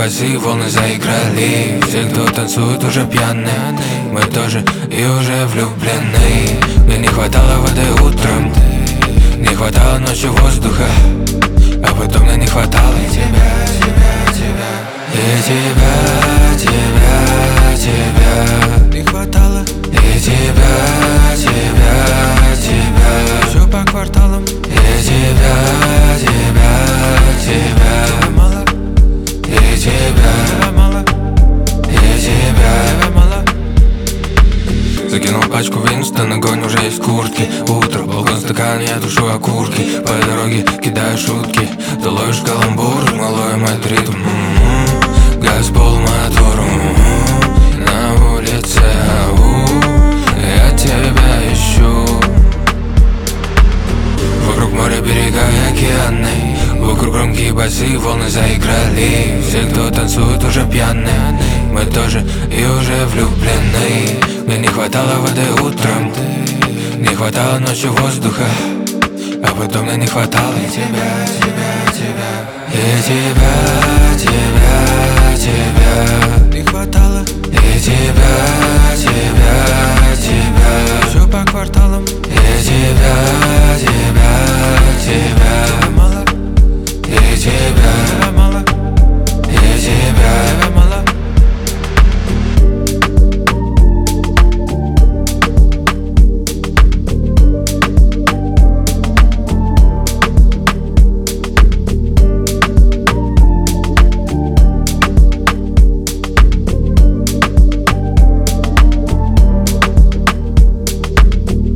басы, волны заиграли. Все, кто танцует, уже пьяные. Мы тоже и уже влюблены. Мне не хватало воды утром, не хватало ночью воздуха, а потом мне не хватало и тебя, и тебя. Не хватало и тебя. Все по кварталам. И тебя. Мало. И тебя мало. И тебя мало. Закинул пачку Винстон, огонь уже из куртки. Утро, балкон, стакан, я тушу окурки. По дороге кидаю шутки. Ты ловишь каламбур, мы ловим этот ритм. Газ, пол, мотор. На улице, я тебя ищу. Вокруг моря, берега и океаны. Вокруг громкие басы, волны заиграли. Все, кто танцует, уже пьяные. Мы тоже и уже влюблены. Мне не хватало воды утром, не хватало ночью воздуха, а потом мне не хватало и тебя. И тебя.